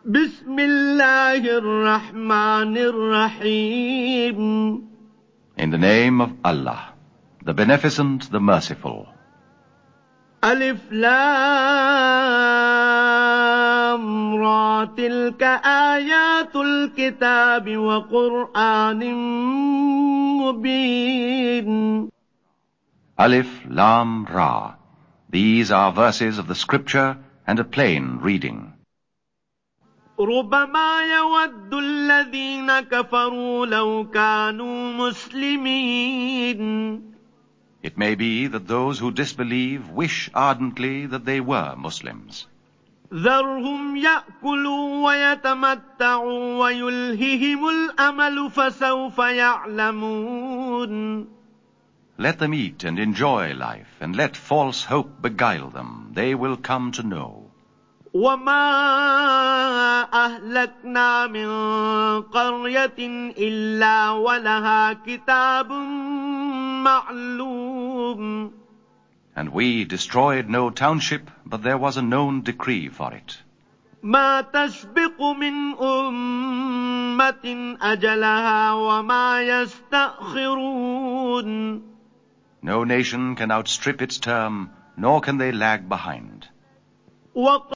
بسم الله الرحمن الرحيم. In the name of Allah, the Beneficent, the Merciful. ألف لام را تلك آيات الكتاب وقرآن مبين. Alif, Lam, Ra. These are verses of the scripture and a plain reading. ربما يود الذين كفروا لو كانوا مسلمين. It may be that those who disbelieve wish ardently that they were Muslims. ذرهم يأكلوا ويتمتعوا ويلههم الأمل فسوف يعلمون. Let them eat and enjoy life, and let false hope beguile them. They will come to know. وما أهلكنا من قرية إلا ولها كتاب معلوم. And we destroyed no township, but there was a known decree for it. ما تسبق من أمة أجلها وما يستأخرون. No nation can outstrip its term, nor can they lag behind.